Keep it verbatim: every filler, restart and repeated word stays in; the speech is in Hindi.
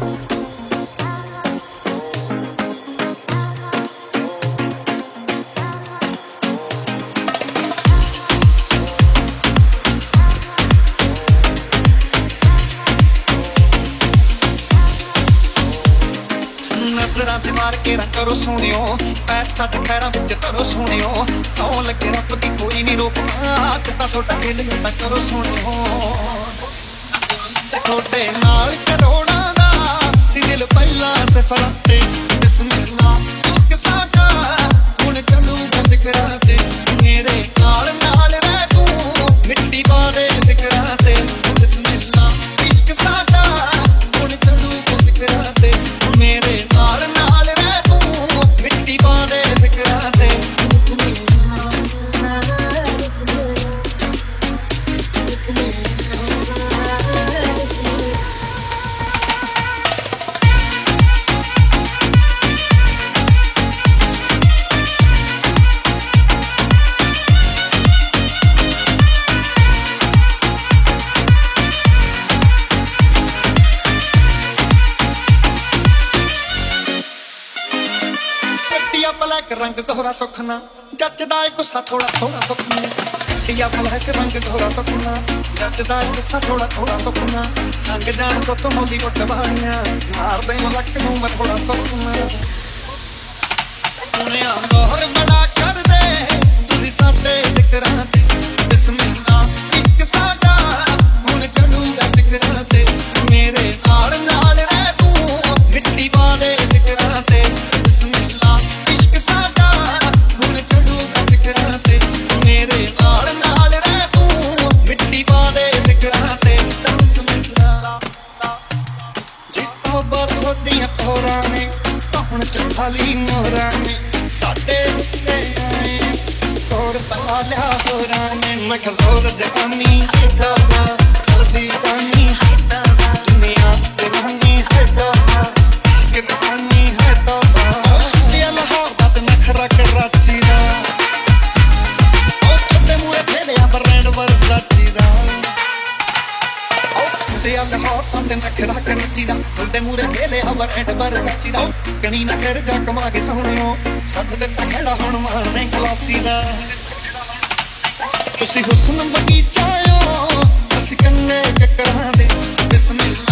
नजरां ते मार के ना करो सोनियो, पैर सट खैरां विच धरो सोनियो, सौ लगे रब दी कोई नहीं रोकना, किता थोड़ा खेल ना करो सोनियो। थोड़े नाल करोड़ां दा सी दिल पहला सफर ते बिस्मिल्लाह इश्क साडा हुण चलूगा सिखरां ते, मेरे नाल नाल रह तू मिट्टी पा दे फिकरां ते, बिस्मिल्लाह इश्क साडा हुण चलूगा सिखरां ते, मेरे नाल नाल रह तू मिट्टी पा दे फिकरां ते। ब्लैक रंग गोरा सुखना जचदा गुस्सा थोड़ा थोड़ा सुखना, दिया ब्लैक रंग गोरा सुखना जचदा गुस्सा थोड़ा थोड़ा सुखना, संग जान तो तुम हॉलीवुड वालियां मार दे लक नूं मैं थोड़ा सुखना। सुनिया गौर बड़ा कर दे तुसी साडे जिकरां ते, बिस्मिल्लाह इश्क साडा हुण चलूगा सिखरां ते, मेरे नाल नाल रह तू मिट्टी पा दे फिकरां ते, बिस्मिल्लाह इश्क साडा हुण चलूगा सिखरां ते, मेरे नाल नाल रह तू मिट्टी पा दे फिकरां ते, बिस्मिल्लाह। जे तौबा थोड़ियां तोरां ने हुण चखाली मोरां ने साडे हिस्से आए, सोर पा लिया होरां ने, मैं खजोर जवानी हैदरा जल्दी पानी दुनिया दीवानी हैदरा इश्क रवानी हैदरा, सुटिया लाहौर दा ते नखरा कराची दा, ओ तोते मूहे फेलिया ब्रांड वर्साची दा, ओ सुटिया लाहौर दा ते नखरा कराची दा, तोते मूहे फेलिया ब्रांड वर्साची दा, कनी ना सिर जा कमा के सोहणियो छड्ड दित्ता खेड़ा हुण मारने क्लासी दा। तुसी हुस्न बगीचा ओ असीं कन्ने चक्करां दे, बिस्मिल्लाह